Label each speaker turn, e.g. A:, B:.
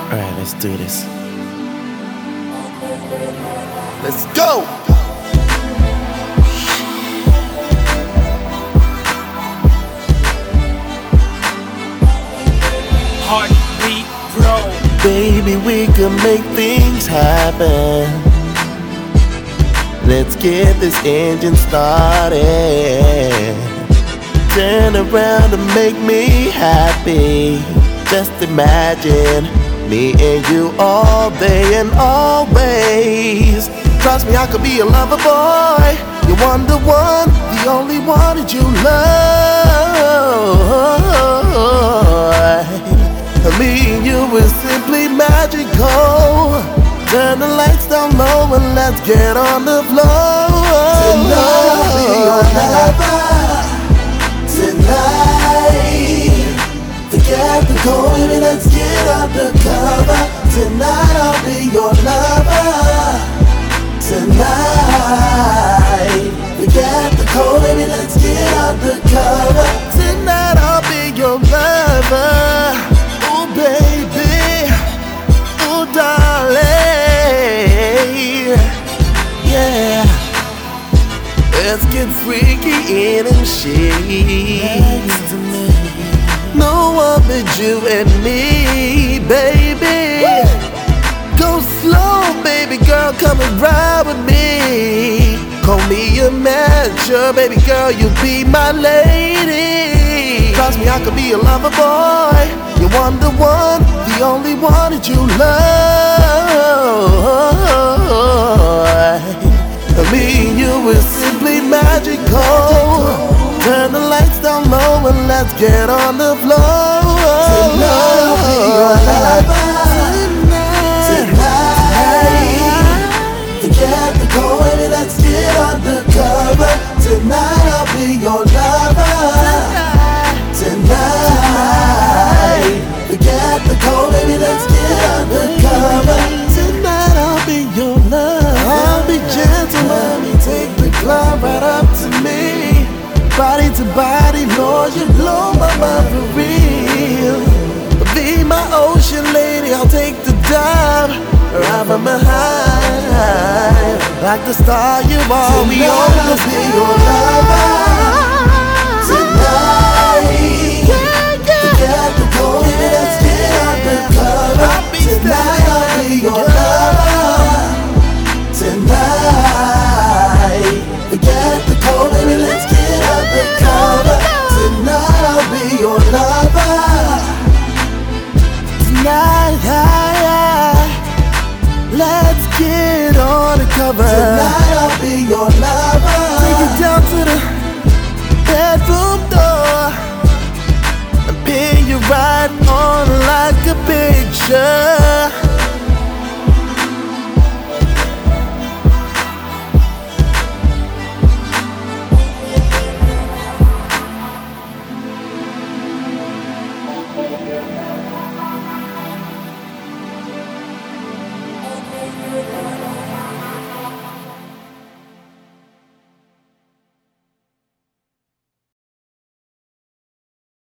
A: Alright, let's do this. Let's go!
B: Heartbeat Pro.
A: Baby, we can make things happen. Let's get this engine started. Turn around and make me happy. Just imagine me and you all day and always. Trust me, I could be a lover boy. You're the one, the only one that you love. Me and you is simply magical. Turn the lights down low and let's get on the floor.
C: Tonight I'll be your lover. Tonight, forget the cold, baby, let's get undercover. Tonight I'll be your lover. Tonight, forget the cold, baby, let's get undercover.
A: Tonight I'll be your lover. Oh baby, oh darling, yeah. Let's get freaky in and shades. No one but you and me, baby. Woo! Go slow, baby girl, come and ride with me. Call me a manager, baby girl, you be my lady. Trust me, I could be a lover boy. You're the one, the only one that you love. Me and you is simply magical. Turn the lights down low and let's get on the floor.
C: Tonight I'll be your lover. Tonight, forget the cold, baby, let's get undercover. Tonight I'll be your lover. Tonight, forget the cold, baby, let's get undercover.
A: Tonight I'll be your lover. I'll be gentle, let me take the club right up to me. Body to body, Lord, you blow my mind for real. Be my ocean lady, I'll take the dive right from behind. Like the star you are, we all
C: Tonight I'll be your lover. Tonight, forget the cold, baby, let's get undercover. Tonight I'll be your lover. Tonight, forget the cold, baby, let's get undercover. Tonight I'll be your lover.
A: Tonight, let's get on the cover.
C: Tonight I'll be your lover.
A: Take it down to the bedroom door and pin you right on like a picture.